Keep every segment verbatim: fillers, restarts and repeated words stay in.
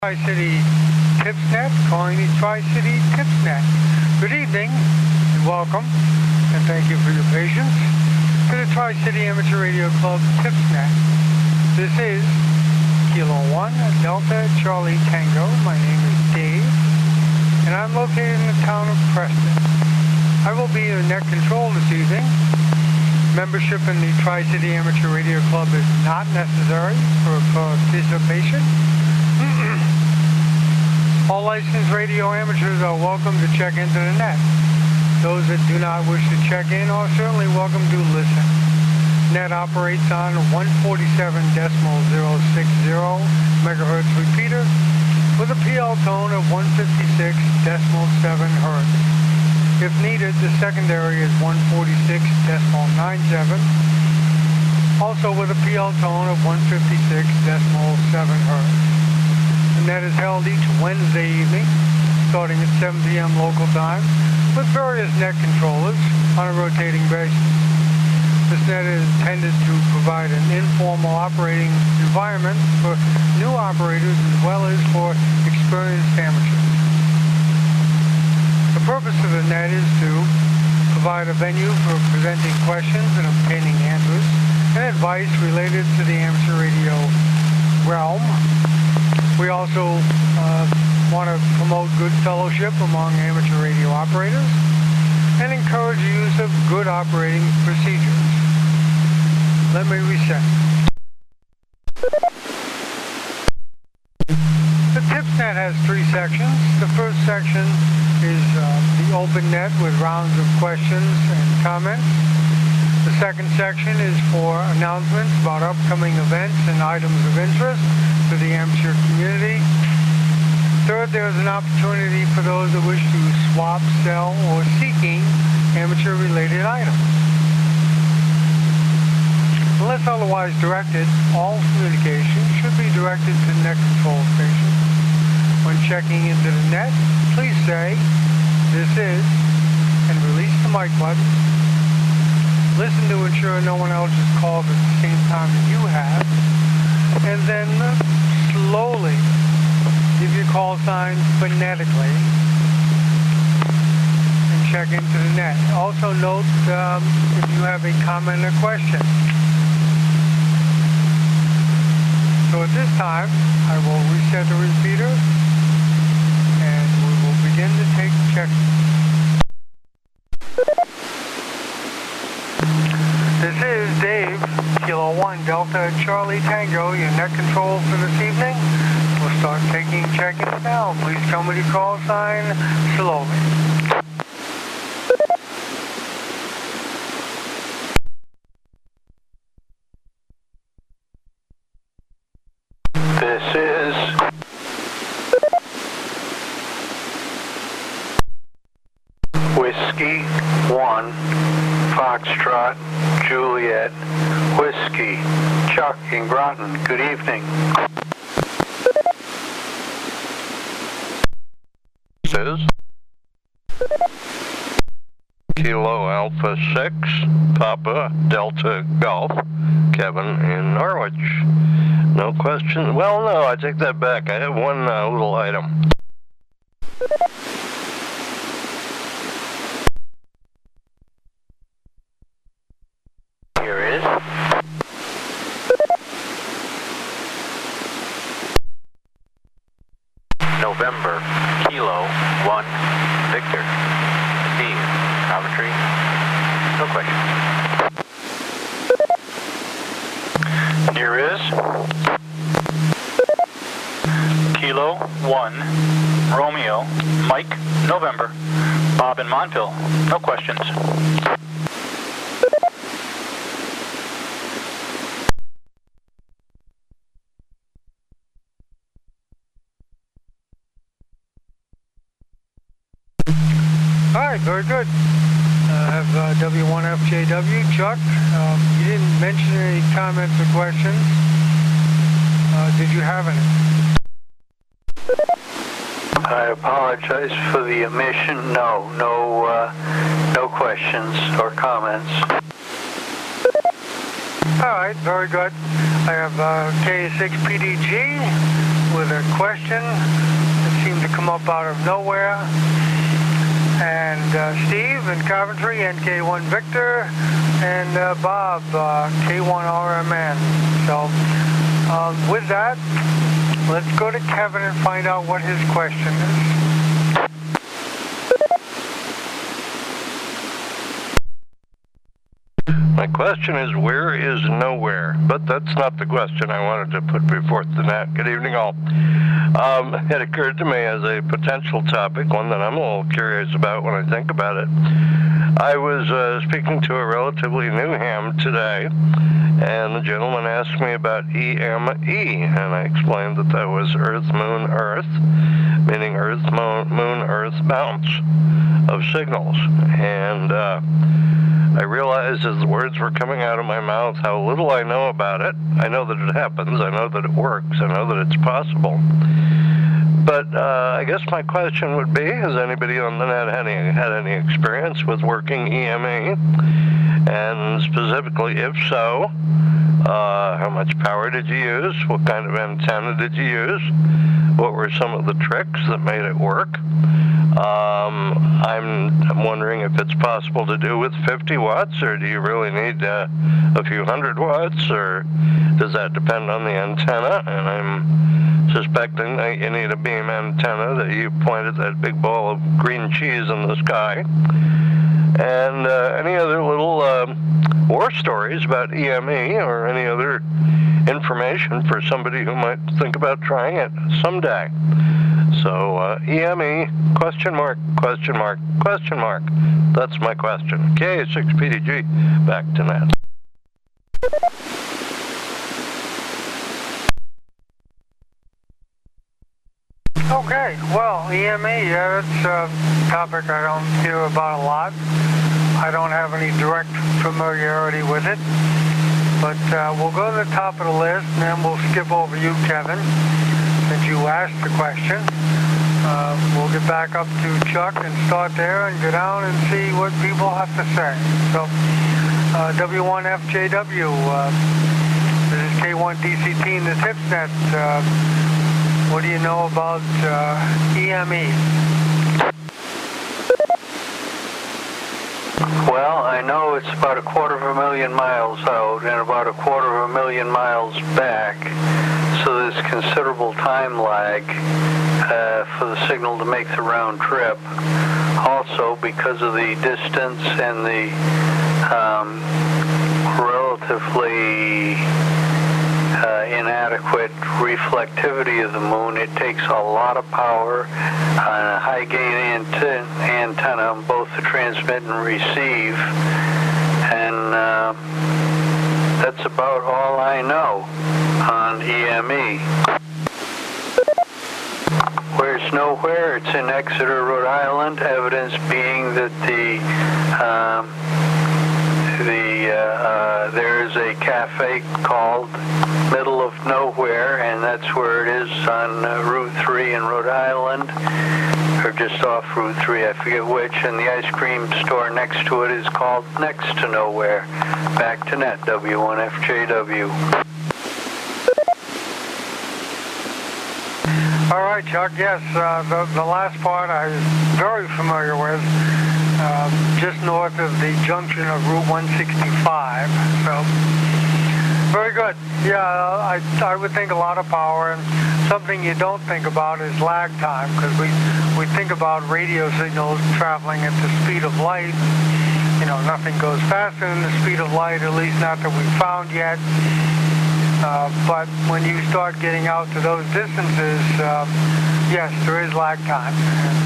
Tri-City TipsNet, calling the Tri-City TipsNet. Good evening and welcome, and thank you for your patience, to the Tri-City Amateur Radio Club TipsNet. This is Kilo one, Delta Charlie Tango. My name is Dave, and I'm located in the town of Preston. I will be your net control this evening. Membership in the Tri-City Amateur Radio Club is not necessary for participation. All licensed radio amateurs are welcome to check into the net. Those that do not wish to check in are certainly welcome to listen. Net operates on one forty-seven point zero six zero megahertz repeater with a P L tone of one fifty-six point seven hertz. If needed, the secondary is one forty-six point nine seven, also with a P L tone of one fifty-six point seven hertz. The net is held each Wednesday evening, starting at seven p m local time, with various net controllers on a rotating basis. This net is intended to provide an informal operating environment for new operators as well as for experienced amateurs. The purpose of the net is to provide a venue for presenting questions and obtaining answers and advice related to the amateur radio realm. We also uh, want to promote good fellowship among amateur radio operators and encourage the use of good operating procedures. Let me reset. The TipsNet has three sections. The first section is uh, the open net with rounds of questions and comments. The second section is for announcements about upcoming events and items of interest to the amateur community. Third, there's an opportunity for those that wish to swap, sell, or seeking amateur-related items. Unless otherwise directed, all communication should be directed to the net control station. When checking into the net, please say, "This is," and release the mic button. Listen to ensure no one else is called at the same time that you have, and then slowly give your call sign phonetically and check into the net. Also note um, if you have a comment or question. So at this time, I will reset the repeater and we will begin to take checks. This is Dave, Kilo one, Delta Charlie Tango, your net control for this evening. We'll start taking check-ins now. Please tell me the call sign slowly. This is Whiskey one, Foxtrot, Juliet, Whiskey, Chuck in Groton. Good evening. This is Kilo Alpha six, Papa Delta Golf, Kevin in Norwich. No question. Well, no, I take that back. I have one uh, little item. Here is November, Kilo one, Victor, Steve, Coventry. No questions. Here is Kilo one, Romeo, Mike, November, Bob in Montville. No questions. All right, very good. Uh, I have uh, W one F J W, Chuck. Um, you didn't mention any comments or questions. Uh, did you have any? I apologize for the omission. No, no, uh, no questions or comments. All right, very good. I have uh, K six P D G, with a question that seemed to come up out of nowhere. And uh, Steve in Coventry, N K one Victor, and uh, Bob, uh, K one R M N. So um, with that, let's go to Kevin and find out what his question is. My question is, where is nowhere? But that's not the question I wanted to put before the net. Good evening, all. Um, it occurred to me as a potential topic, one that I'm a little curious about when I think about it. I was uh, speaking to a relatively new ham today, and the gentleman asked me about E M E, and I explained that that was Earth, Moon, Earth, meaning Earth, Moon, Moon, Earth bounce of signals. And uh, I realized as the words were coming out of my mouth how little I know about it. I know that it happens. I know that it works. I know that it's possible. But uh, I guess my question would be, has anybody on the net had any, had any experience with working E M E? And specifically, if so, uh, how much power did you use? What kind of antenna did you use? What were some of the tricks that made it work? Um, I'm, I'm wondering if it's possible to do with fifty watts, or do you really need uh, a few hundred watts, or does that depend on the antenna? And I'm suspecting that you need a beam antenna that you point at that big ball of green cheese in the sky. And uh, any other little uh, war stories about E M E or any other information for somebody who might think about trying it someday. So uh, E M E, question mark, question mark, question mark. That's my question. K six P D G, back to net. Okay, well, E M E, yeah, that's a topic I don't hear about a lot. I don't have any direct familiarity with it. But uh, we'll go to the top of the list, and then we'll skip over you, Kevin, since you asked the question. Uh, we'll get back up to Chuck and start there and go down and see what people have to say. So, uh, W one F J W, uh, this is K one D C T in the TipsNet. Uh, what do you know about uh, E M E? Well, I know it's about a quarter of a million miles out and about a quarter of a million miles back, so there's considerable time lag uh, for the signal to make the round trip. Also, because of the distance and the um, relatively uh, inadequate reflectivity of the moon, it takes a lot of power on a high gain anten antenna on both the transmit and receive, and uh, that's about all I know on E M E. Where's nowhere? It's in Exeter, Rhode Island, evidence being that the um, the uh, uh, there is a cafe called Middle of Nowhere, and that's where it is on uh, Route three in Rhode Island, or just off Route three, I forget which, and the ice cream store next to it is called Next to Nowhere. Back to net, W one F J W. All right, Chuck, yes, uh, the, the last part I'm very familiar with, uh, just north of the junction of Route one sixty-five, so very good. Yeah, I, I would think a lot of power, and something you don't think about is lag time, because we, we think about radio signals traveling at the speed of light. You know, nothing goes faster than the speed of light, at least not that we've found yet. Uh, but when you start getting out to those distances, uh, yes, there is lag time. And,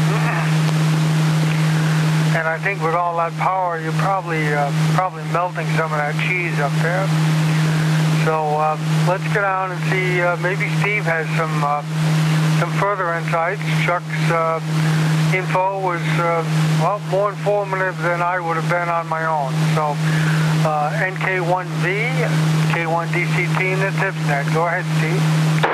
uh, and I think with all that power, you're probably uh, probably melting some of that cheese up there. So uh, let's get down and see. Uh, maybe Steve has some uh, some further insights. Chuck's uh, info was uh, well more informative than I would have been on my own. So uh, N K one V, K one D C T in the TipsNet. Go ahead, Steve.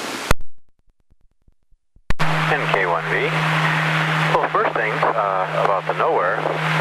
N K one V. Well, first things uh, about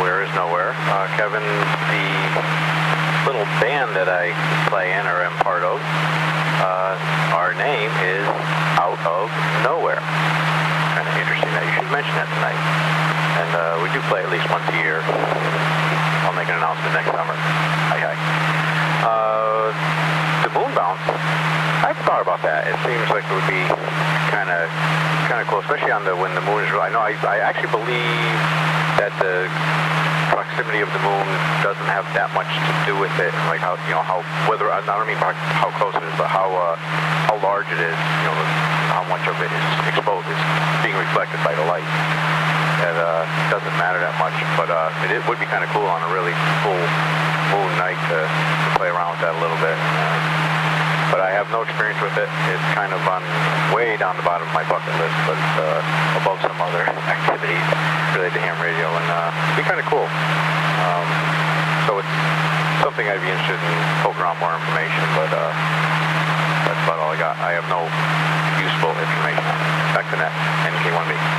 Nowhere is Nowhere. Uh, Kevin, the little band that I play in or am part of, uh, our name is Out of Nowhere. Kind of interesting that you should mention that tonight. And uh, we do play at least once a year. I'll make an announcement next summer. Hi, hi. Uh, the moon bounce, I've thought about that. It seems like it would be kind of kind of cool, especially on the when the moon is. I know I, I actually believe that the proximity of the moon doesn't have that much to do with it, like how you know how whether I don't mean how, how close it is, but how uh, how large it is. You know, how much of it is exposed, is being reflected by the light. It uh, doesn't matter that much, but uh, it, it would be kind of cool on a really full moon night to, to play around with that a little bit. Uh, but I have no experience with it. It's kind of on way down the bottom of my bucket list, but it's uh, above some other activities related to ham radio, and uh, it'd be kind of cool. Um, so it's something I'd be interested in poking around more information, but uh, that's about all I got. I have no useful information on it. Back to net, N K one B.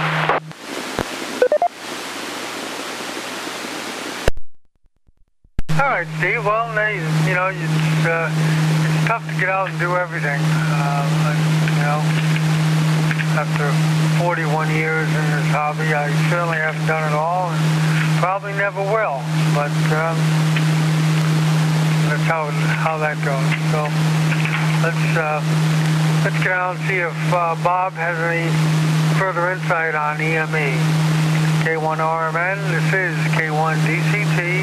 All right, Steve. Well, you know, it's, uh, it's tough to get out and do everything. Uh, but, you know, after forty-one years in this hobby, I certainly haven't done it all, and probably never will. But um, that's how how that goes. So let's uh, let's get out and see if uh, Bob has any further insight on E M E. K one R M N. This is K one D C T.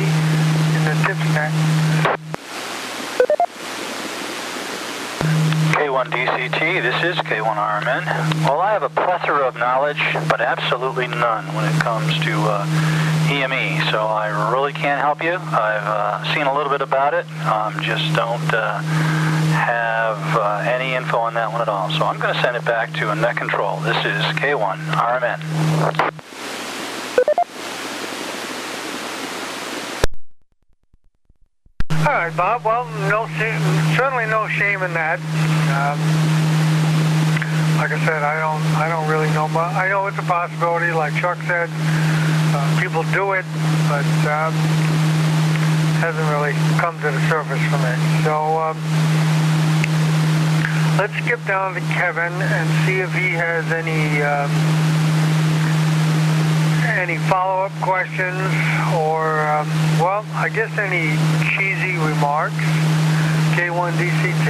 K one D C T, this is K one R M N. Well, I have a plethora of knowledge, but absolutely none when it comes to uh, E M E, so I really can't help you. I've uh, seen a little bit about it, um, just don't uh, have uh, any info on that one at all. So I'm going to send it back to a net control. This is K one R M N. All right, Bob. Well, no, certainly no shame in that. Um, like I said, I don't, I don't really know. But I know it's a possibility. Like Chuck said, uh, people do it, but um, hasn't really come to the surface for me. So um, let's skip down to Kevin and see if he has any um, any follow-up questions or, um, well, I guess any cheesy remarks. K one D C T.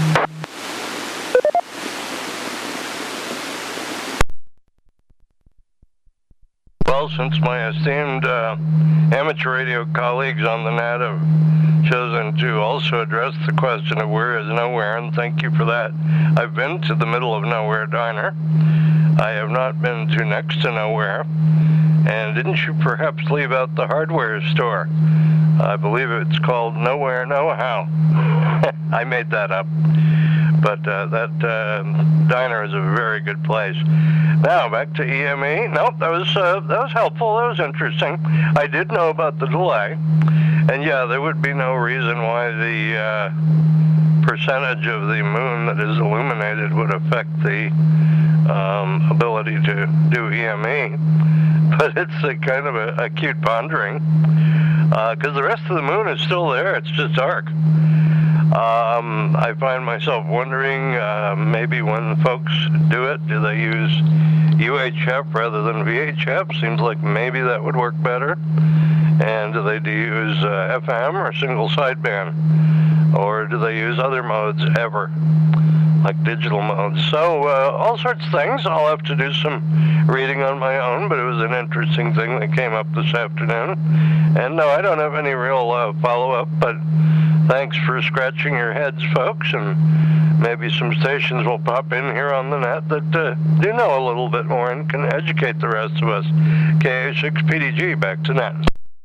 Well, since my esteemed uh, amateur radio colleagues on the net have chosen to also address the question of where is nowhere, and thank you for that. I've been to the Middle of Nowhere Diner. I have not been to Next to Nowhere. And didn't you perhaps leave out the hardware store? I believe it's called Nowhere Know-How. I made that up. But uh, that uh, diner is a very good place. Now, back to E M E. Nope, that was, uh, that was helpful. That was interesting. I did know about the delay. And yeah, there would be no reason why the uh, percentage of the moon that is illuminated would affect the um, ability to do E M E. But it's a kind of a, a cute pondering, because uh, the rest of the moon is still there. It's just dark. Um, I find myself wondering, uh, maybe when folks do it, do they use U H F rather than V H F? Seems like maybe that would work better. And do they do use uh, F M or single sideband? Or do they use other modes ever, like digital modes? So uh, all sorts of things. I'll have to do some reading on my own, but it was an interesting thing that came up this afternoon. And no, I don't have any real uh, follow-up, but thanks for scratching your heads, folks, and maybe some stations will pop in here on the net that uh, do know a little bit more and can educate the rest of us. K A six P D G, back to net.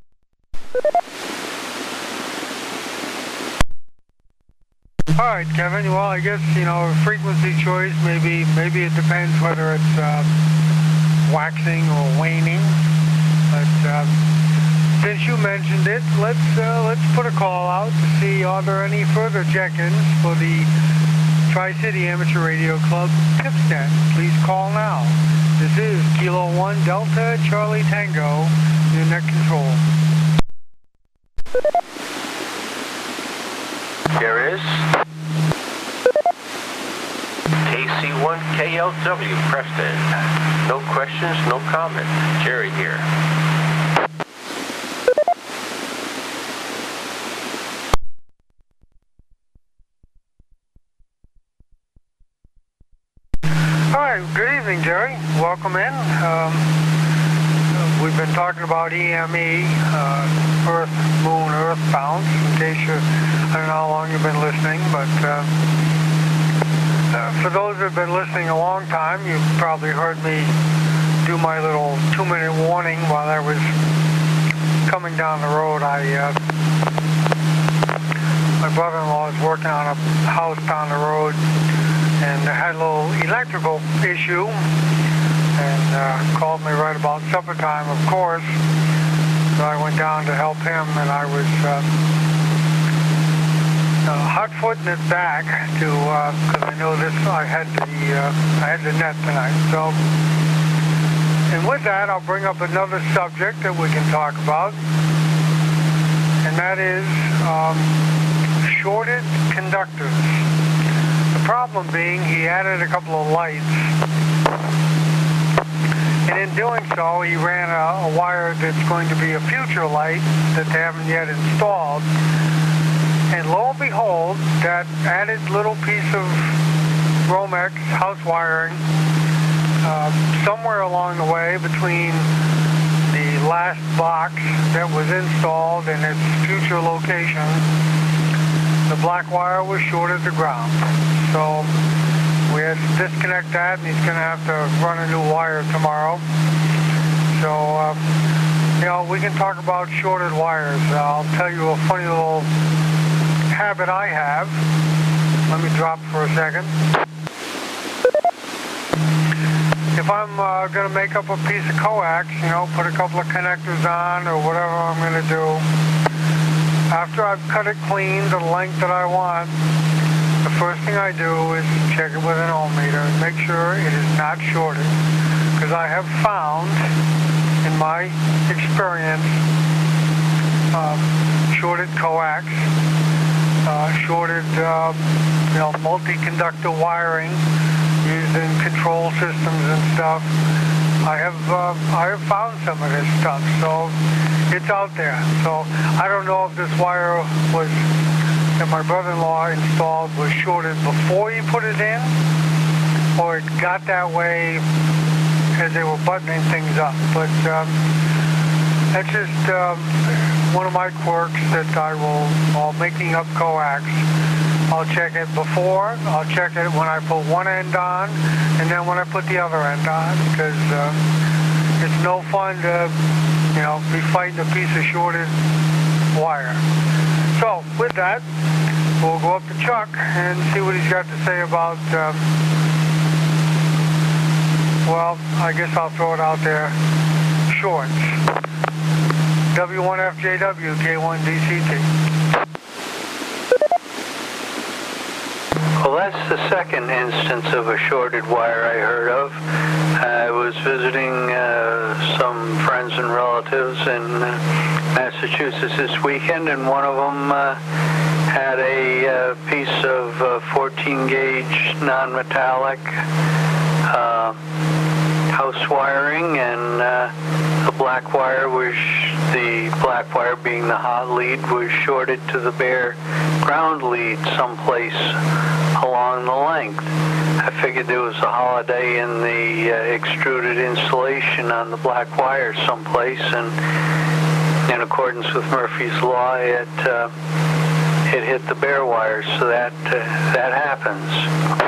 All right, Kevin. Well, I guess, you know, frequency choice, maybe maybe it depends whether it's uh, waxing or waning. But um, since you mentioned it, let's uh, let's put a call out to see are there any further check-ins for the Tri-City Amateur Radio Club Tipsnet. Please call now. This This is Kilo one Delta Charlie Tango, your net control. Here is K C one K L W Preston. No questions, no comments. Jerry here. All right, good evening, Jerry. Welcome in. Um, we've been talking about E M E, uh, Earth, Moon, Earthbound. In case you, I don't know how long you've been listening, but uh, uh, for those that have been listening a long time, you've probably heard me do my little two-minute warning while I was coming down the road. I uh, my brother-in-law is working on a house down the road, and I had a little electrical issue, and uh, called me right about supper time, of course. So I went down to help him, and I was uh, uh, hot-footing it back to, because uh, I know this, I had the, uh, I had the net tonight. So, and with that, I'll bring up another subject that we can talk about, and that is um, shorted conductors. The problem being, he added a couple of lights, and in doing so, he ran a, a wire that's going to be a future light that they haven't yet installed. And lo and behold, that added little piece of Romex house wiring, uh, somewhere along the way between the last box that was installed and its future location, the black wire was shorted to ground. So we had to disconnect that, and he's going to have to run a new wire tomorrow. So, uh, you know, we can talk about shorted wires. I'll tell you a funny little habit I have. Let me drop for a second. If I'm uh, going to make up a piece of coax, you know, put a couple of connectors on or whatever I'm going to do, after I've cut it clean to the length that I want, the first thing I do is check it with an ohm meter and make sure it is not shorted. Because I have found, in my experience, uh, shorted coax, uh, shorted uh, you know, multi-conductor wiring used in control systems and stuff. I have uh, I have found some of this stuff, so it's out there. So I don't know if this wire was that my brother-in-law installed was shorted before he put it in, or it got that way as they were buttoning things up. But um, that's just um, one of my quirks that I will, while making up coax, I'll check it before, I'll check it when I put one end on, and then when I put the other end on, because uh, it's no fun to, you know, be fighting a piece of shorted wire. So, with that, we'll go up to Chuck and see what he's got to say about, um, well, I guess I'll throw it out there, shorts. W one F J W, K one D C T. Well, that's the second instance of a shorted wire I heard of. I was visiting uh, some friends and relatives in uh, Massachusetts this weekend, and one of them uh, had a uh, piece of uh, fourteen gauge non-metallic uh, house wiring, and uh, the black wire was, the black wire being the hot lead, was shorted to the bare ground lead someplace along the length. I figured there was a holiday in the uh, extruded insulation on the black wire someplace, and in accordance with Murphy's Law, it uh, it hit the bare wire, so that uh, that happens.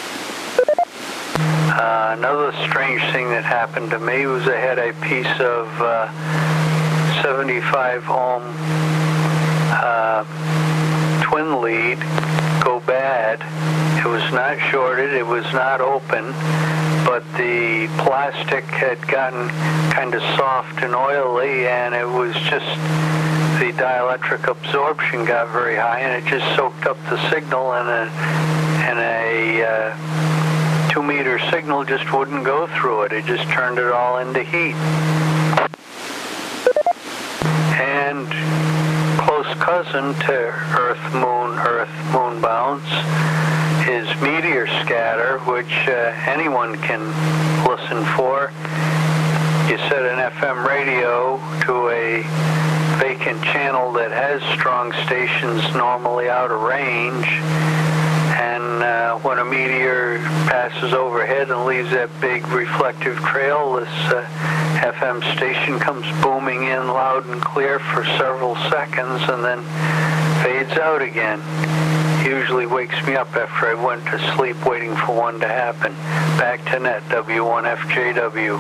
Uh, another strange thing that happened to me was I had a piece of uh, seventy-five ohm uh, twin lead go bad. It was not shorted, it was not open, but the plastic had gotten kind of soft and oily, and it was just, the dielectric absorption got very high, and it just soaked up the signal in a, in a uh, two meter signal just wouldn't go through it. It just turned it all into heat. And close cousin to Earth, Moon, Earth, Moon bounce is meteor scatter, which uh, anyone can listen for. You set an F M radio to a vacant channel that has strong stations normally out of range, and uh, when a meteor passes overhead and leaves that big reflective trail, this uh, F M station comes booming in loud and clear for several seconds and then fades out again. Usually wakes me up after I went to sleep waiting for one to happen. Back to net, W one F J W.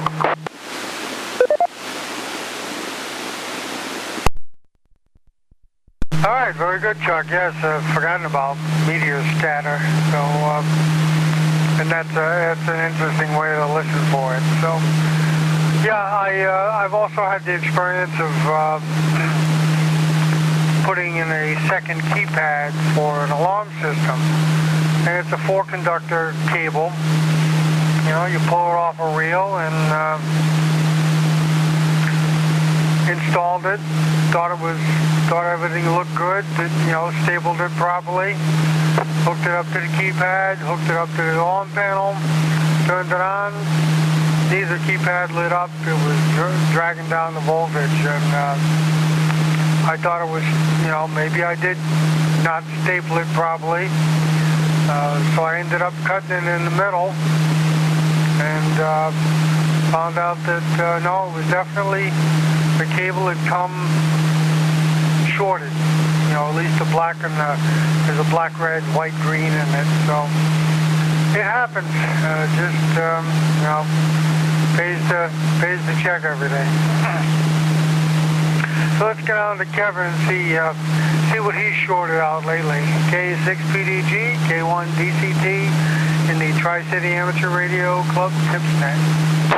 All right, very good, Chuck. Yes, I've forgotten about meteor scatter. So, um, and that's, a, that's an interesting way to listen for it. So, yeah, I, uh, I've also had the experience of uh, putting in a second keypad for an alarm system. And it's a four-conductor cable. You know, you pull it off a reel and uh, installed it. Thought it was, thought everything looked good. Did, you know, stabled it properly. Hooked it up to the keypad. Hooked it up to the alarm panel. Turned it on. Neither keypad lit up. It was dragging down the voltage, and uh, I thought it was, you know, maybe I did not staple it properly. Uh, so I ended up cutting it in the middle, and uh, found out that uh, no, it was definitely the cable had come shorted. You know, at least the black and the, there's a black, red, white, green in it. So it happens. Uh, just um, you know, pays to pays to check everything. So let's get on to Kevin and see uh, see what he's shorted out lately. K six P D G, K one D C T in the Tri-City Amateur Radio Club TipsNet.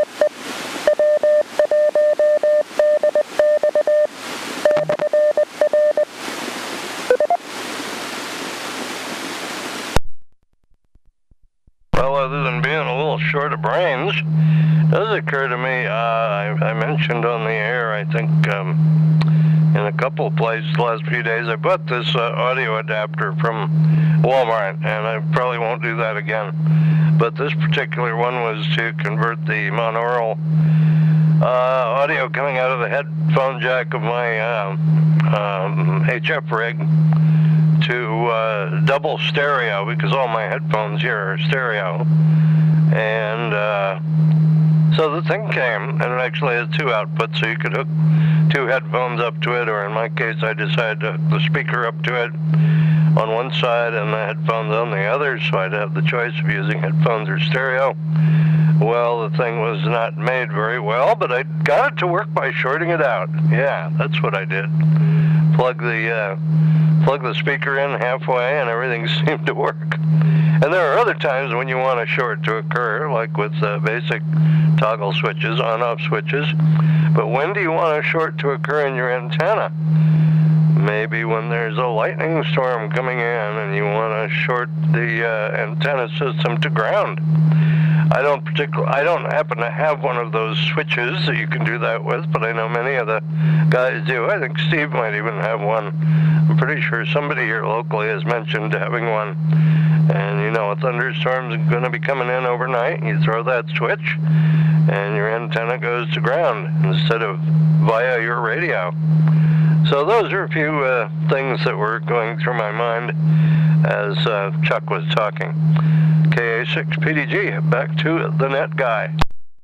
Well, other than being a little short of brains, it does occur to me, uh, I, I mentioned on the air, I think, um, in a couple of places the last few days, I bought this uh, audio adapter from Walmart, and I probably won't do that again. But this particular one was to convert the monaural uh, audio coming out of the headphone jack of my uh, um, H F rig to uh, double stereo, because all my headphones here are stereo. And uh, so the thing came, and it actually has two outputs, so you could hook two headphones up to it, or in my case I decided to hook the speaker up to it on one side and the headphones on the other, so I'd have the choice of using headphones or stereo. Well, the thing was not made very well, but I got it to work by shorting it out. Yeah, that's what I did. Plug the uh, plug the speaker in halfway and everything seemed to work. And there are other times when you want a short to occur, like with uh, basic toggle switches, on-off switches. But when do you want a short to occur in your antenna? Maybe when there's a lightning storm coming in and you want to short the uh, antenna system to ground. I don't particular, I don't happen to have one of those switches that you can do that with, but I know many of the guys do. I think Steve might even have one. I'm pretty sure somebody here locally has mentioned having one. And you know, a thunderstorm's going to be coming in overnight. You throw that switch, and your antenna goes to ground instead of via your radio. So those are a few uh, things that were going through my mind as uh, Chuck was talking. K A six P D G, back to the net guy.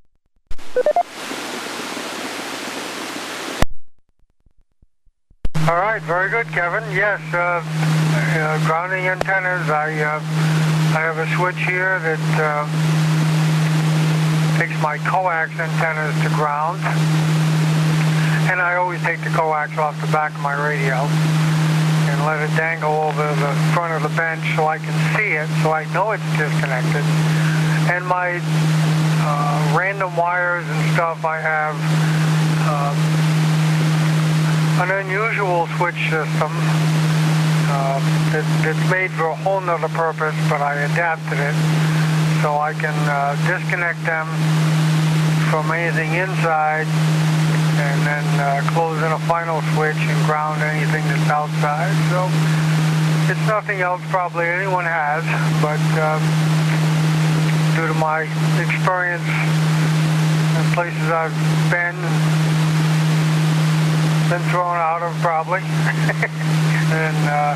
All right, very good, Kevin. Yes, uh, uh, grounding antennas. I uh, I have a switch here that uh, takes my coax antennas to ground, and I always take the coax off the back of my radio and let it dangle over the front of the bench so I can see it, so I know it's disconnected. And my uh, random wires and stuff, I have uh, an unusual switch system uh, that, that's made for a whole nother purpose, but I adapted it so I can uh, disconnect them from anything inside and then uh, close in a final switch and ground anything that's outside. So it's nothing else probably anyone has, but um, due to my experience in places I've been and been thrown out of probably, and uh,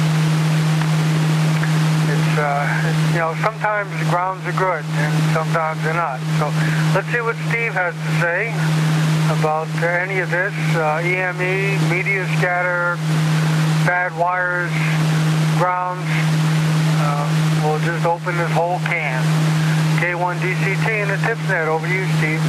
it's, uh, it's, you know, sometimes the grounds are good and sometimes they're not. So let's see what Steve has to say about uh, any of this, uh, E M E, media scatter, bad wires, grounds. Uh, we'll just open this whole can. K one D C T and the TipsNet. Over to you, Steve.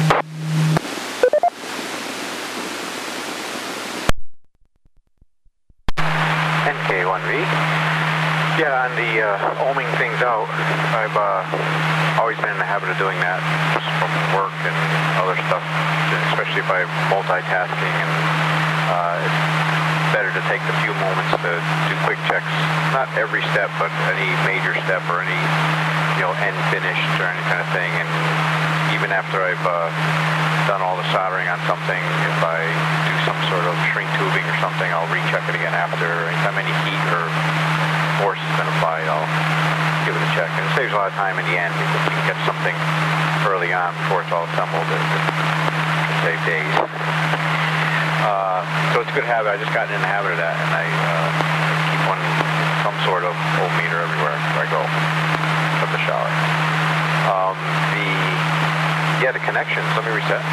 And K one V. Yeah, on the uh, ohming things out, I've uh, always been in the habit of doing that just from work and other stuff, especially if I'm multitasking, and uh, it's better to take the few moments to do quick checks. Not every step, but any major step or any, you know, end finished or any kind of thing. And even after I've uh, done all the soldering on something, if I do some sort of shrink tubing or something, I'll recheck it again after. Anytime any heat or force has been applied, I'll give it a check. And it saves a lot of time in the end because you can get something early on before it's all assembled. It can save days. Uh, so it's a good habit. I just gotten in the habit of that, and I uh, keep one, some sort of ohmmeter everywhere where I go at the shower. Um, the yeah, the connections. Let me reset.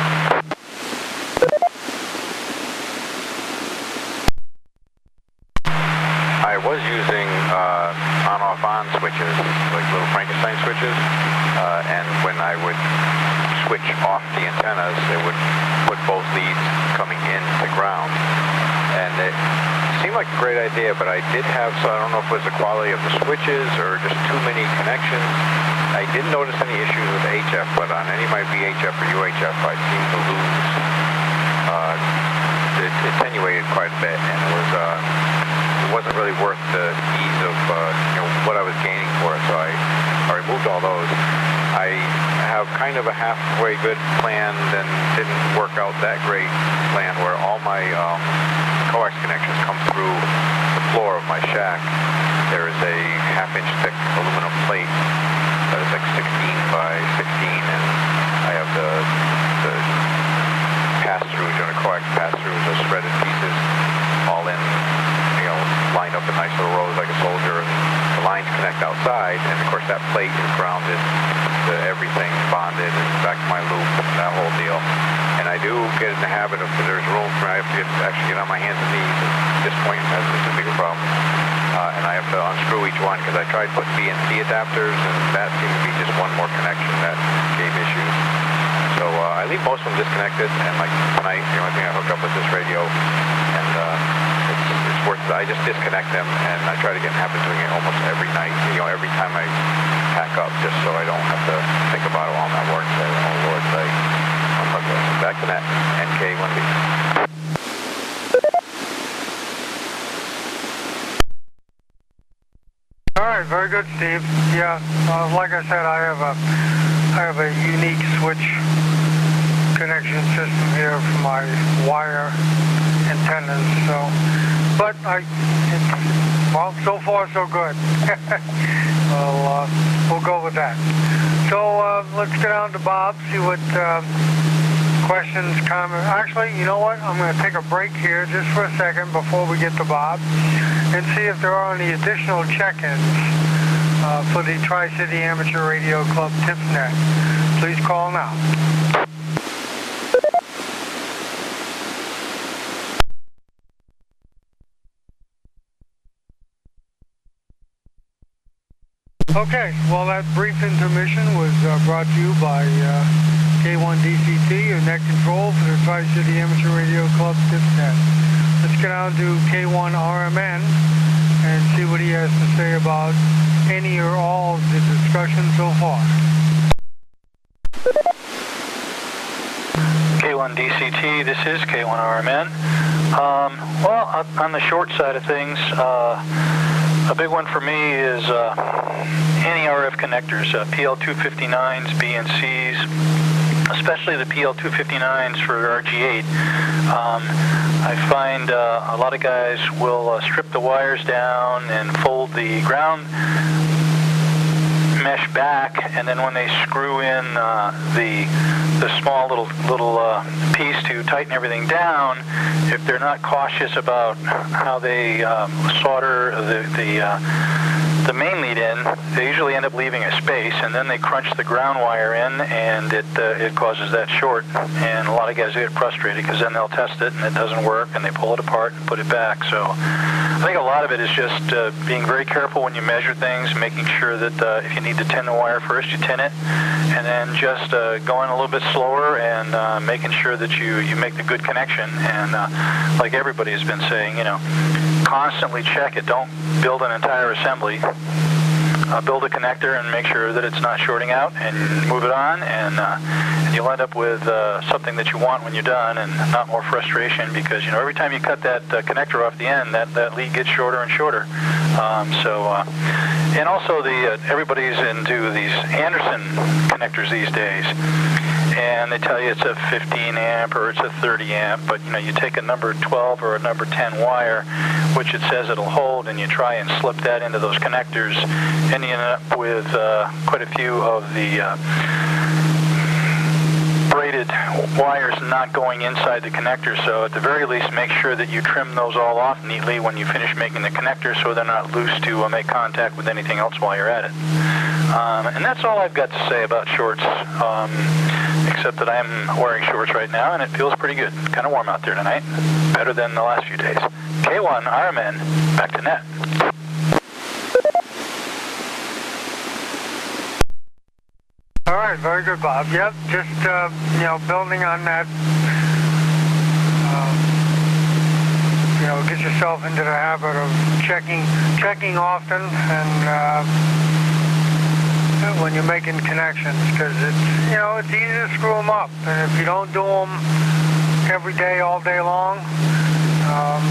I was using uh, on-off-on switches, like little Frankenstein switches, uh, and when I would switch off the antennas, they would put both leads coming in to ground. And it seemed like a great idea, but I did have, so I don't know if it was the quality of the switches or just too many connections. I didn't notice any issues with H F, but on any of my V H F or U H F, I seemed to lose. Uh, it attenuated quite a bit, and it was uh, it wasn't really worth the ease of uh, you know, what I was gaining for it, so I, I removed all those. I have kind of a halfway good plan, then didn't work out that great plan where all my um, coax connections come through the floor of my shack. There is a half inch thick aluminum plate that is like sixteen by sixteen, and I have the, the pass-throughs, you know, coax pass-throughs, those shredded pieces, all in, you know, lined up in nice little rows like a soldier, and the lines connect outside, and of course that plate is grounded to everything, bonded, and back to my loop, and that whole deal. And I do get in the habit of, there's room for, I have to get, actually get on my hands and knees at this point, that's just a bigger problem. Uh, and I have to unscrew each one, because I tried to put B and C adapters, and that seemed to be just one more connection that gave issues. So uh, I leave most of them disconnected, and like tonight, the only thing I hook up with this radio, and uh, it's, it's worth it. I just disconnect them, and I try to get in the habit of doing it almost every night, you know, every time I pack up, just so I don't have to think about it while I'm at work. Say, oh Lord, say, unhook this. Back to that, N K one B. All right, very good, Steve. Yeah, uh, like I said, I have a I have a unique switch connection system here for my wire antennas. So, but I, it's, well, so far so good. well, uh, we'll go with that. So uh, let's get on to Bob. See what uh, questions, comments. Actually, you know what? I'm going to take a break here just for a second before we get to Bob, and see if there are any additional check-ins uh, for the Tri-City Amateur Radio Club TipsNet. Please call now. Okay, well that brief intermission was uh, brought to you by uh, K one D C T, your net control for the Tri-City Amateur Radio Club TipsNet. Let's get on to K one R M N and see what he has to say about any or all of the discussion so far. K one D C T, this is K one R M N. Um, well, on the short side of things, uh, a big one for me is uh, N E R F connectors, uh, P L two fifty-nines, B and Cs, especially the P L two fifty-nines for R G eight. Um, I find uh, a lot of guys will uh, strip the wires down and fold the ground mesh back, and then when they screw in uh, the the small little little uh, piece to tighten everything down, if they're not cautious about how they um, solder the the uh, the main lead in, they usually end up leaving a space, and then they crunch the ground wire in, and it uh, it causes that short. And a lot of guys get frustrated because then they'll test it and it doesn't work, and they pull it apart and put it back. So I think a lot of it is just uh, being very careful when you measure things, making sure that uh, if you need to tin the wire first, you tin it, and then just uh, going a little bit slower and uh, making sure that you you make the good connection. And uh, like everybody has been saying, you know, constantly check it. Don't build an entire assembly. Uh, build a connector and make sure that it's not shorting out, and move it on, and, uh, and you'll end up with uh, something that you want when you're done, and not more frustration, because you know every time you cut that uh, connector off the end, that, that lead gets shorter and shorter. Um, so, uh, and also the uh, everybody's into these Anderson connectors these days, and they tell you it's a fifteen amp or it's a thirty amp, but you know you take a number twelve or a number ten wire, which it says it'll hold, and you try and slip that into those connectors, and you end up with uh, quite a few of the uh, braided wires not going inside the connector. So at the very least, make sure that you trim those all off neatly when you finish making the connector, so they're not loose to uh, make contact with anything else while you're at it. Um, and that's all I've got to say about shorts, um, except that I'm wearing shorts right now, and it feels pretty good. Kind of warm out there tonight. Better than the last few days. K one R M N, back to net. All right, very good, Bob. Yep, just, uh, you know, building on that, uh, you know, get yourself into the habit of checking checking often, and uh, when you're making connections, because it's, you know, it's easy to screw them up, and if you don't do them every day, all day long, um,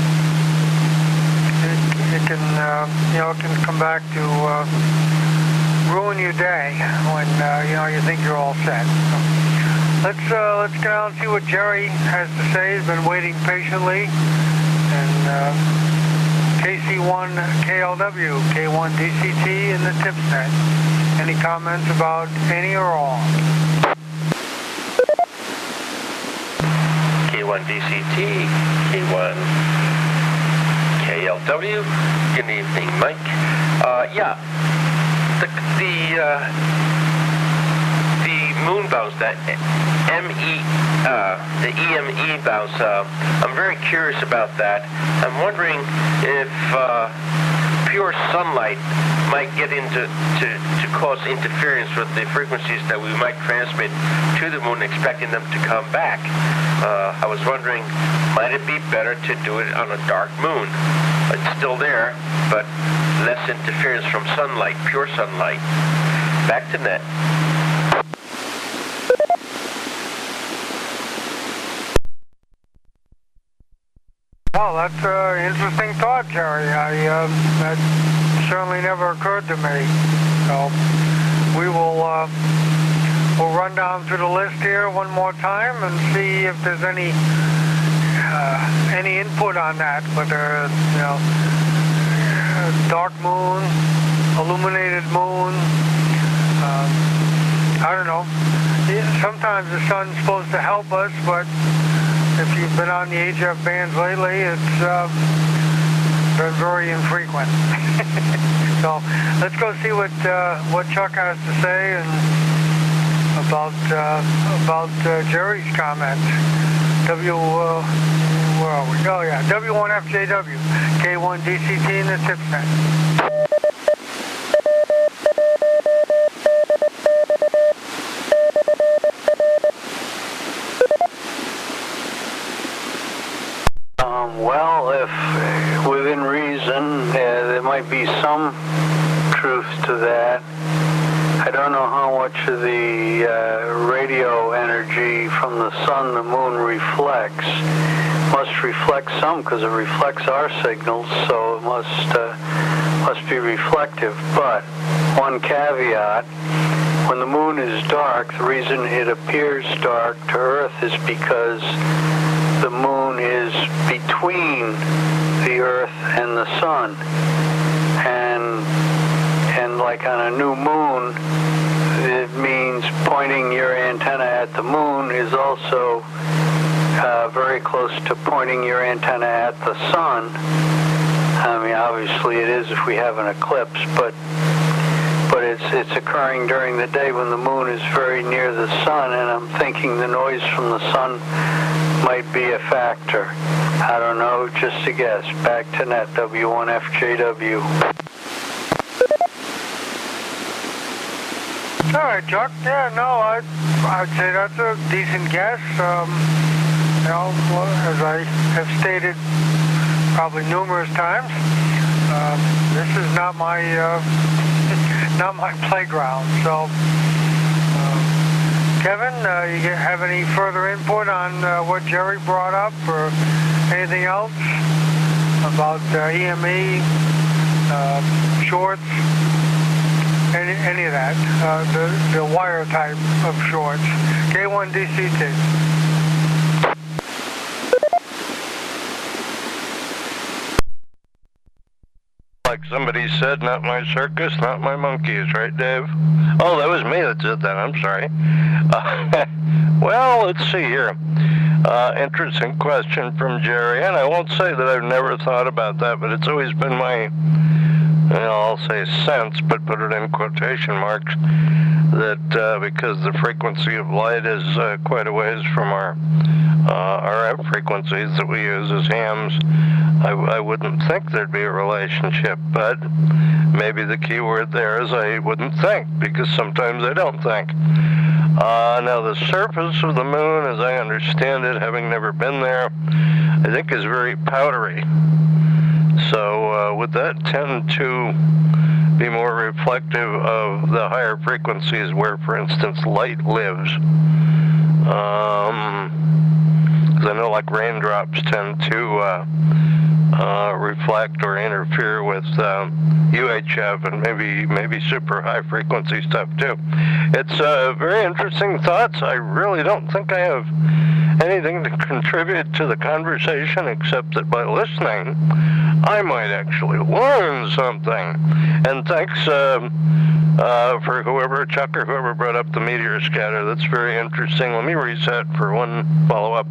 it, it can, uh, you know, it can come back to uh, ruin your day when uh, you know you think you're all set. So let's uh, let's get out and see what Jerry has to say. He's been waiting patiently, and uh, K C one K L W, K one D C T in the TipsNet. Any comments about any or all? K one D C T, K one K L W. Good evening, Mike. Uh, yeah. The the, uh, the moon bounce, that M E, uh, the E M E bounce, uh, I'm very curious about that. I'm wondering if uh, pure sunlight might get into to, to cause interference with the frequencies that we might transmit to the moon, expecting them to come back. Uh, I was wondering, might it be better to do it on a dark moon? It's still there, but less interference from sunlight, pure sunlight. Back to net. Well, that's an interesting thought, Jerry. I, uh, that certainly never occurred to me. So we will uh, we'll run down through the list here one more time and see if there's any uh, any input on that, whether, you know, dark moon, illuminated moon. Um, I don't know. Sometimes the sun's supposed to help us, but if you've been on the H F bands lately, it's uh, been very infrequent. So let's go see what uh, what Chuck has to say and about uh, about uh, Jerry's comments. W, uh, where are we? Oh yeah, W one F J W, K one D C T in the TipsNet. Um, well, if within reason, uh, there might be some truth to that. I don't know how much of the uh, radio energy from the sun the moon reflects. Must reflect some, because it reflects our signals, so it must uh, must be reflective. But one caveat, when the moon is dark, the reason it appears dark to Earth is because the moon is between the Earth and the sun. And, and like on a new moon, it means pointing your antenna at the moon is also uh, very close to pointing your antenna at the sun. I mean, obviously it is if we have an eclipse, but but it's it's occurring during the day when the moon is very near the sun, and I'm thinking the noise from the sun might be a factor. I don't know, just a guess. Back to net, W one F J W. All right, Chuck. Yeah, no, I'd, I'd say that's a decent guess. Um, you know, as I have stated probably numerous times, um, this is not my uh, not my playground. So, uh, Kevin, uh, you have any further input on uh, what Jerry brought up, or anything else about uh, E M E, uh, shorts? Any, any of that, uh, the, the wire type of shorts. K one D C T. Like somebody said, not my circus, not my monkeys, right, Dave? Oh, that was me that said that, I'm sorry. Uh, well, let's see here. Uh, interesting question from Jerry, and I won't say that I've never thought about that, but it's always been my, you know, I'll say sense, but put it in quotation marks, that uh, because the frequency of light is uh, quite a ways from our uh, R F frequencies that we use as hams, I, I wouldn't think there'd be a relationship, but maybe the key word there is I wouldn't think, because sometimes I don't think. Uh, now, the surface of the moon, as I understand it, having never been there, I think is very powdery. So uh, would that tend to be more reflective of the higher frequencies where, for instance, light lives? Um, 'cause I know like raindrops tend to uh, uh, reflect or interfere with um, U H F and maybe maybe super high frequency stuff too. It's uh, very interesting thoughts. I really don't think I have anything to contribute to the conversation except that by listening, I might actually learn something. And thanks uh, uh, for whoever, Chuck or whoever brought up the meteor scatter. That's very interesting. Let me reset for one follow-up.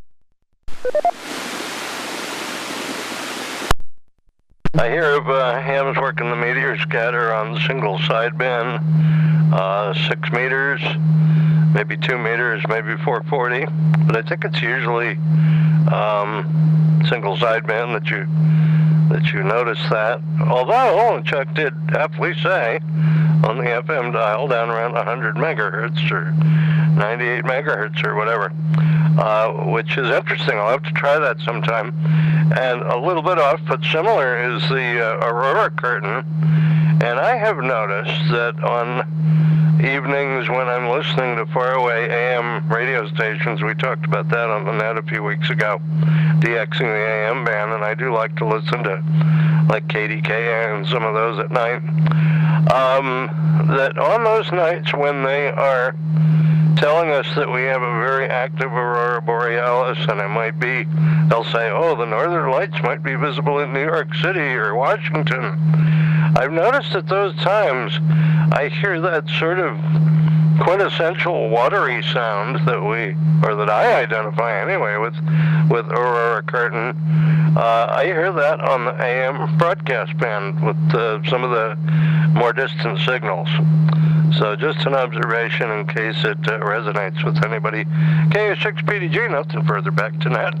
I hear of uh, hams working the meteor scatter on single sideband, uh, six meters, maybe two meters, maybe four forty, but I think it's usually um, single sideband that you that you notice that. Although Chuck did aptly say on the F M dial down around one hundred megahertz or ninety-eight megahertz or whatever, uh, which is interesting. I'll have to try that sometime. And a little bit off, but similar, is the uh, aurora curtain. And I have noticed that on evenings when I'm listening to faraway A M radio stations, we talked about that on the net a few weeks ago, DXing the A M band, and I do like to listen to like K D K A and some of those at night, um, that on those nights when they are telling us that we have a very active aurora borealis, and it might be, they'll say, oh, the northern lights might be visible in New York City or Washington. I've noticed at those times I hear that sort of quintessential watery sound that we, or that I identify anyway with with aurora curtain. Uh, I hear that on the A M broadcast band with uh, some of the more distant signals. So just an observation in case it uh, resonates with anybody. K U six P D G, nothing further, back to net.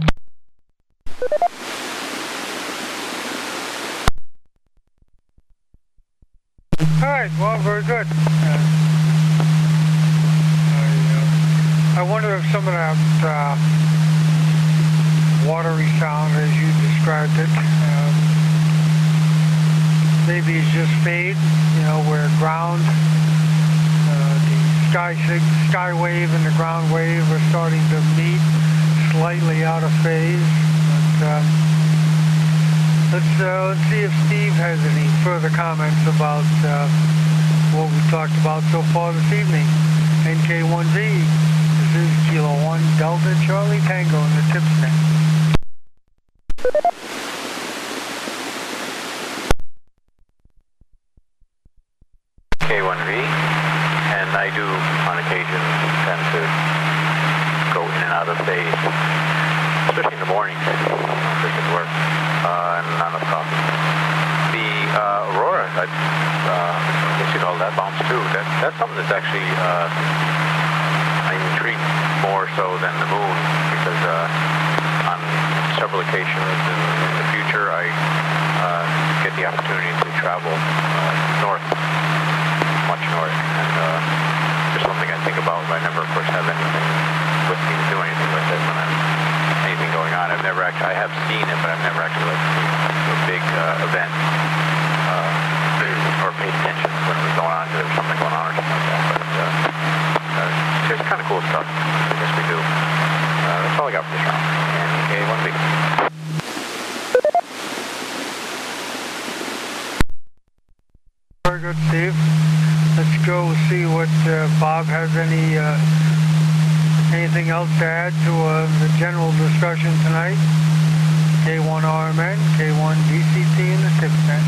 All right, well, very good. Uh, I, uh, I wonder if some of that uh, watery sound, as you described it, uh, maybe it's just fade, you know, where ground, uh, the sky, sky wave and the ground wave are starting to meet, slightly out of phase. But, um, let's uh, let's see if Steve has any further comments about uh, what we talked about so far this evening. N K one Z, this is Kilo one Delta Charlie Tango in the TIPSNet. K one V, and I do on occasion tend to go in and out of phase, especially in the mornings, efficient work, uh, and not enough coffee. The uh, Aurora, I uh, guess you'd call that bounce too. That, that's something that's actually uh, I'm intrigued more so than the moon, because uh, on several occasions in, in the future I uh, get the opportunity to travel uh, north, much north, and uh, just something I think about. But I never, of course, have anything with me to do anything with it when I'm anything going on. I've never actually, I have seen it, but I've never actually like seen a big uh, event uh, or paid attention when it was going on, because there was something going on or something like that. But uh, uh, it's kind of cool stuff. I guess we do. Uh, that's all I got for this round. And K one V. Very good, Steve. Let's go see what uh, Bob has any uh, anything else to add to uh, the general discussion tonight. K one R M N, K one D C T in the TIPSNet.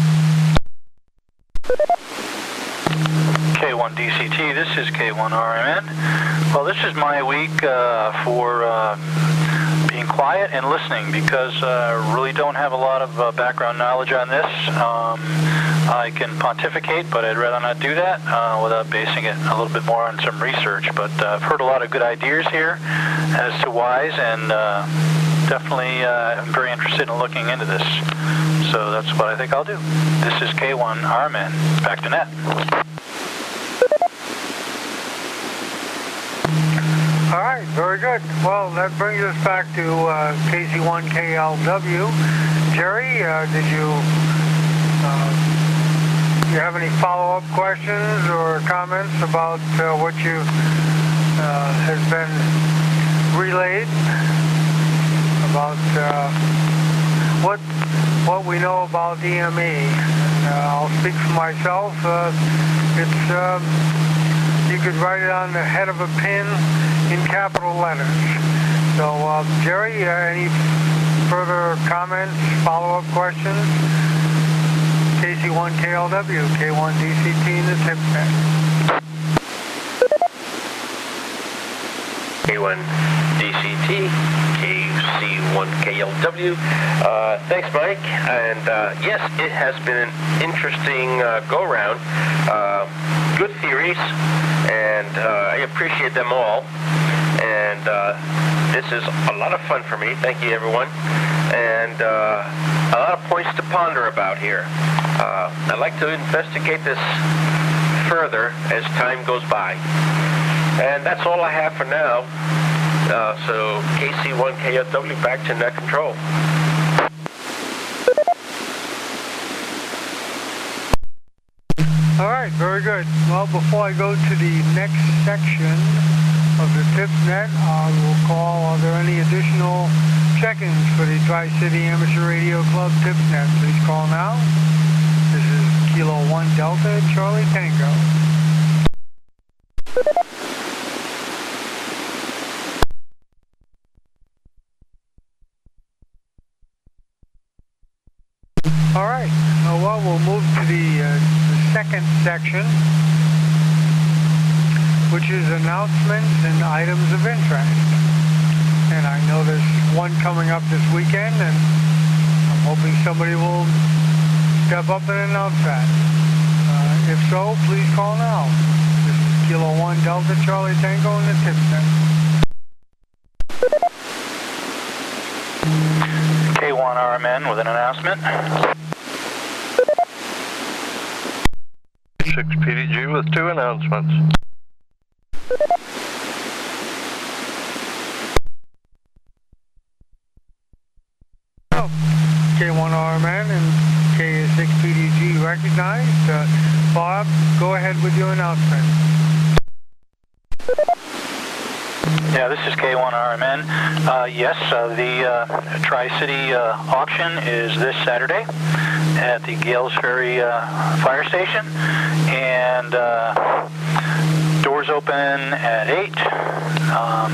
K one D C T, this is K one R M N. Well, this is my week uh, for uh, being quiet and listening, because I uh, really don't have a lot of uh, background knowledge on this. Um, I can pontificate, but I'd rather not do that uh, without basing it a little bit more on some research. But uh, I've heard a lot of good ideas here as to whys, and uh, definitely uh, I'm very interested in looking into this. So that's what I think I'll do. This is K one R M N. Back to net. All right, very good. Well, that brings us back to uh, K C one K L W. Jerry, uh, did you... Uh, Do you have any follow-up questions or comments about uh, what you uh, has been relayed about uh, what what we know about E M E? And, uh, I'll speak for myself. Uh, it's um, you could write it on the head of a pin in capital letters. So, uh, Jerry, uh, any further comments, follow-up questions? K C one K L W, K one D C T in the TIPSNet. K one D C T, K C one K L W. Uh, thanks, Mike. And uh, yes, it has been an interesting uh, go-round. Uh, good theories, and uh, I appreciate them all. And uh, this is a lot of fun for me. Thank you, everyone. And uh, a lot of points to ponder about here. Uh, I'd like to investigate this further as time goes by. And that's all I have for now. Uh, so K C one K L W, back to net control. All right, very good. Well, before I go to the next section of the TIPSNet, I will call, are there any additional check-ins for the Tri-City Amateur Radio Club TIPSNet? Please call now. This is Kilo one Delta Charlie Tango. All right, uh, well, we'll move to the, uh, the second section, which is announcements and items of interest. And I know there's one coming up this weekend, and I'm hoping somebody will step up and announce that. Uh, if so, please call now. This is Kilo one Delta Charlie Tango in the TIPSNet. K one R M N with an announcement. six P D G with two announcements. Oh, K one R M N and K six P D G recognized. Uh, Bob, go ahead with your announcement. Yeah, this is K one R M N. Uh, yes, uh, the uh, Tri-City uh, auction is this Saturday at the Gales Ferry uh, Fire Station, and uh, doors open at eight. Um,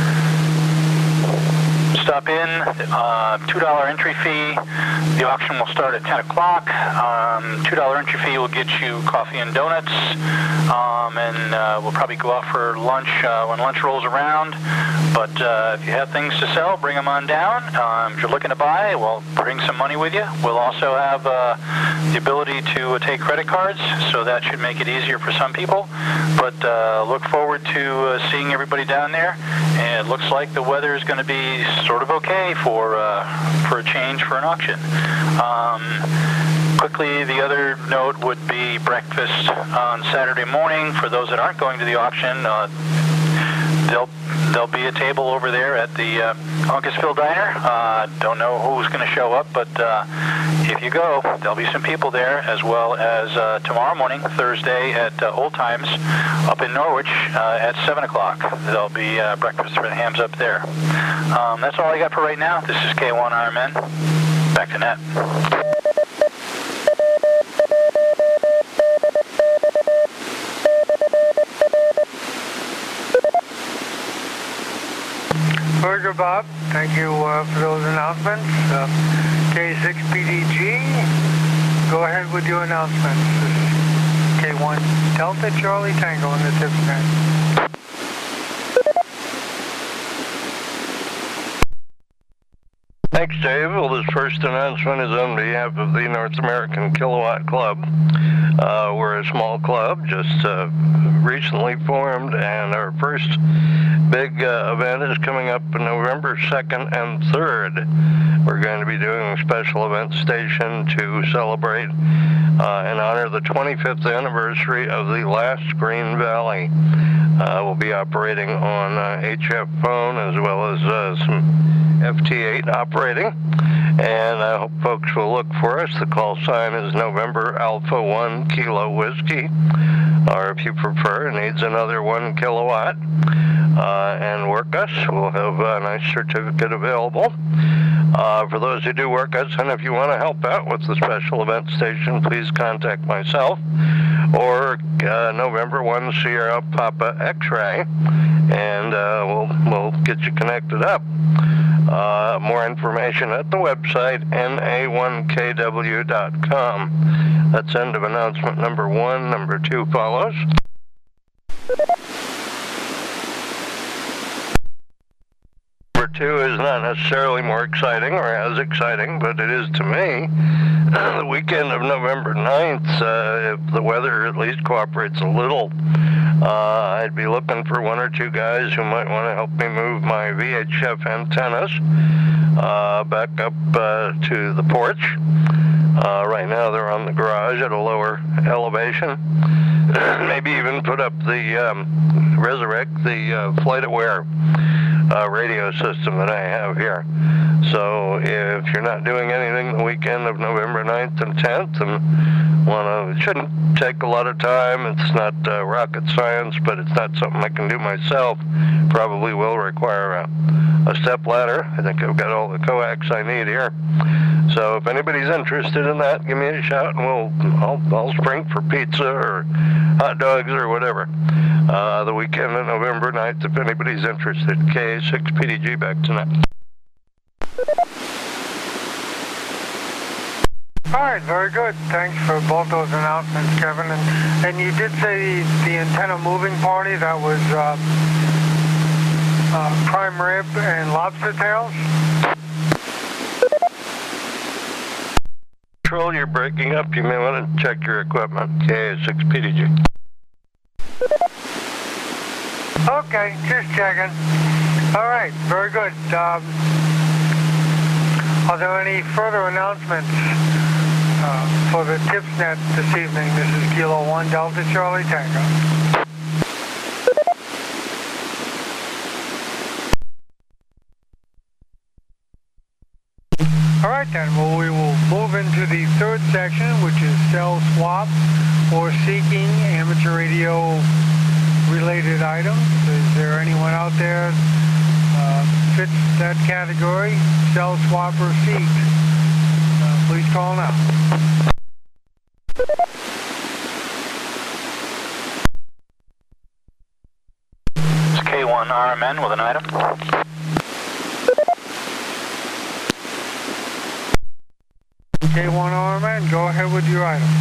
stop in, uh, two dollar entry fee. The auction will start at ten o'clock. Um, two dollar entry fee will get you coffee and donuts, um, and uh, we'll probably go out for lunch uh, when lunch rolls around. But uh, if you have things to sell, bring them on down. Um, if you're looking to buy, well, bring some money with you. We'll also have uh, the ability to uh, take credit cards, so that should make it easier for some people. But uh, look forward to uh, seeing everybody down there. And it looks like the weather is going to be sort of okay for uh, for a change for an auction. Um, quickly, the other note would be breakfast on Saturday morning for those that aren't going to the auction. Uh, there'll there'll be a table over there at the uh, Uncasville Diner. Uh, don't know who's going to show up, but uh, if you go, there'll be some people there, as well as uh, tomorrow morning, Thursday, at uh, Old Times up in Norwich uh, at seven o'clock. There'll be uh, breakfast for the hams up there. Um, that's all I got for right now. This is K one R M N. Back to net. Very good, Bob. Thank you uh, for those announcements. Uh, K six P D G, go ahead with your announcements. This is K one Delta Charlie Tango on the tip net. Thanks, Dave. Well, this first announcement is on behalf of the North American Kilowatt Club. Uh, we're a small club, just uh, recently formed, and our first big uh, event is coming up on November second and third. We're going to be doing a special event station to celebrate uh, and honor the twenty-fifth anniversary of the last Green Valley. Uh, we'll be operating on uh, H F phone as well as uh, some F T eight operating, and I hope folks will look for us. The call sign is November Alpha one Kilo Whiskey, or if you prefer, it needs another one kilowatt, uh, and work us. We'll have a nice certificate available. Uh, for those who do work us, and if you want to help out with the special event station, please contact myself or uh, November one Sierra Papa X-Ray, and uh, we'll, we'll get you connected up. Uh, more information at the website N A one K W dot com. That's end of announcement number one. Number two follows. Number two is not necessarily more exciting or as exciting, but it is to me. The weekend of November ninth, uh, if the weather at least cooperates a little, uh, I'd be looking for one or two guys who might want to help me move my V H F antennas uh, back up uh, to the porch. Uh, right now they're on the garage at a lower elevation. Maybe even put up the, um, resurrect the uh, FlightAware uh, radio system that I have here. So if you're not doing anything the weekend of November ninth and tenth, and wanna, it shouldn't take a lot of time. It's not uh, rocket science, but it's not something I can do myself. Probably will require a, a step ladder. I think I've got all the coax I need here. So if anybody's interested in that, give me a shout, and we'll I'll, I'll spring for pizza or hot dogs or whatever. Uh, the weekend of November ninth, if anybody's interested. K six P D G, back tonight. All right, very good. Thanks for both those announcements, Kevin. And, and you did say the, the antenna moving party, that was uh, uh, prime rib and lobster tails? Control, you're breaking up. You may want to check your equipment. K six P D G. Okay, just checking. All right, very good. Um, are there any further announcements uh, for the TipsNet this evening? This is Kilo one Delta Charlie Tango. All right then, well, we will move into the third section, which is cell swap or seeking amateur radio related items. Is there anyone out there uh, fits that category? Cell swapper seat. Uh, please call now. It's K one R M N with an item. K one R M N, go ahead with your item.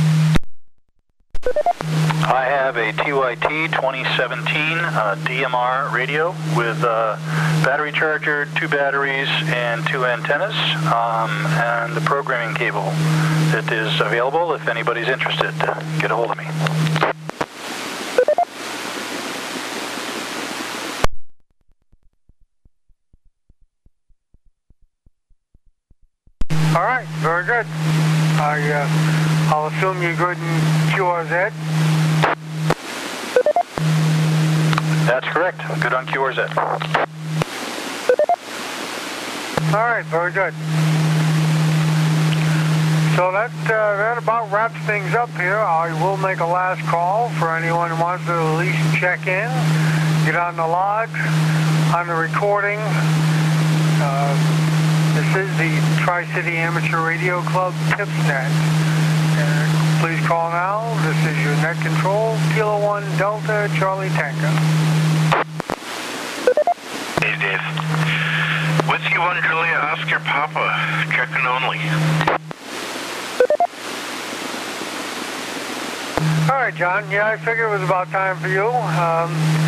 I have a T Y T twenty seventeen uh, D M R radio with a battery charger, two batteries, and two antennas, um, and the programming cable. It is available if anybody's interested. Get a hold of me. All right, very good. I, uh, I'll assume you're good in Q R Z. That's correct. Good on Q R Z. All right, very good. So that, uh, that about wraps things up here. I will make a last call for anyone who wants to at least check in, get on the log, on the recording. Uh, this is the Tri-City Amateur Radio Club TipsNet. Uh, please call now. This is your net control, Kilo one Delta Charlie Tango. Hey, Dave. Whiskey one Julia Oscar Papa, checking only. All right, John. Yeah, I figured it was about time for you. Um,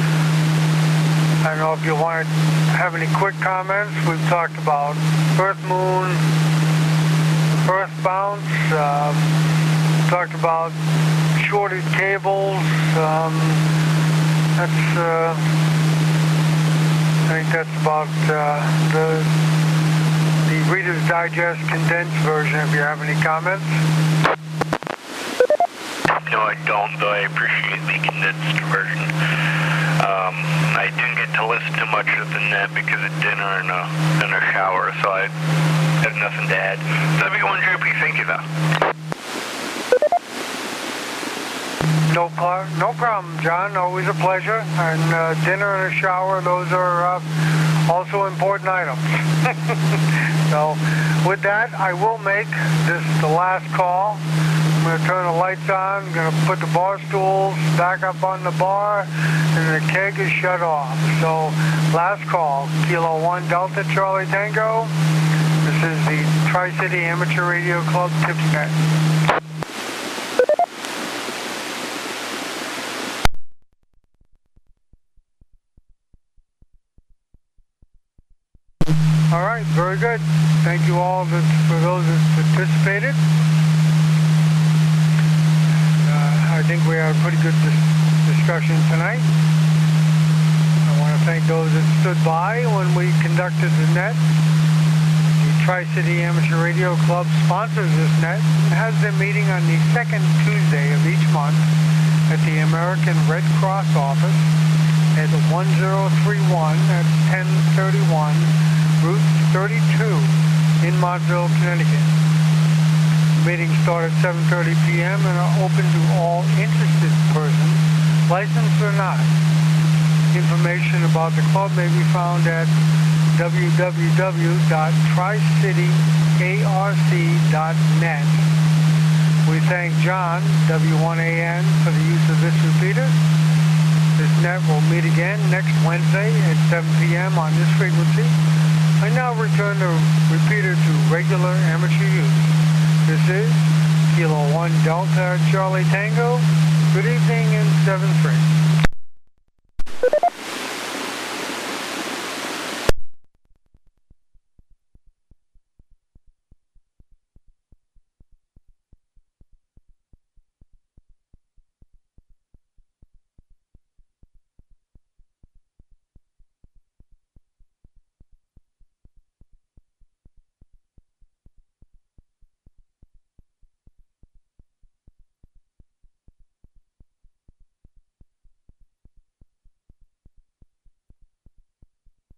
I don't know if you want to have any quick comments. We've talked about Earth Moon, Earth Bounce, uh, talked about shorted cables. Um, that's, uh, I think that's about uh, the, the Reader's Digest condensed version, if you have any comments. No, I don't, though I appreciate the condensed version. Um, I didn't get to listen to much of the net because of dinner and a, and a shower, so I have nothing to add. W one J P, thank you, though. No, no problem, John. Always a pleasure. And uh, dinner and a shower, those are uh, also important items. So with that, I will make this the last call. I'm going to turn the lights on. I'm going to put the bar stools back up on the bar, and the keg is shut off. So last call, Kilo one Delta Charlie Tango. This is the Tri-City Amateur Radio Club TipsNet. All right, very good. Thank you all that, for those that participated. Uh, I think we had a pretty good dis discussion tonight. I want to thank those that stood by when we conducted the net. The Tri-City Amateur Radio Club sponsors this net and has their meeting on the second Tuesday of each month at the American Red Cross office at one oh three one, that's ten thirty-one Route thirty-two in Montville, Connecticut. Meetings start at seven thirty p m and are open to all interested persons, licensed or not. Information about the club may be found at w w w dot tri city arc dot net. We thank John, W one A N, for the use of this repeater. This net will meet again next Wednesday at seven p m on this frequency. I now return the repeater to regular amateur use. This is Kilo one Delta Charlie Tango. Good evening and seven three.